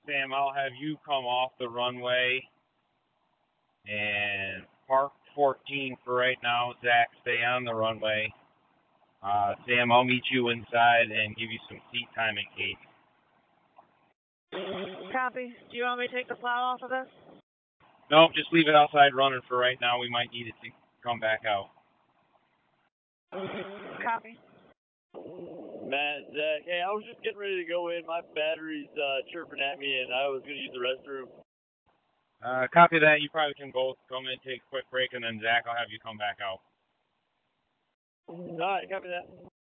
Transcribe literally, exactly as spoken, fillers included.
Sam, I'll have you come off the runway and park fourteen for right now. Zach, stay on the runway. Uh, Sam, I'll meet you inside and give you some seat time in case. Copy. Do you want me to take the plow off of this? No, just leave it outside running for right now. We might need it to come back out. Copy. Matt, Zach, hey, I was just getting ready to go in. My battery's uh, chirping at me, and I was going to use the restroom. Uh, copy that. You probably can both come in, take a quick break, and then Zach, I'll have you come back out. All right, copy that.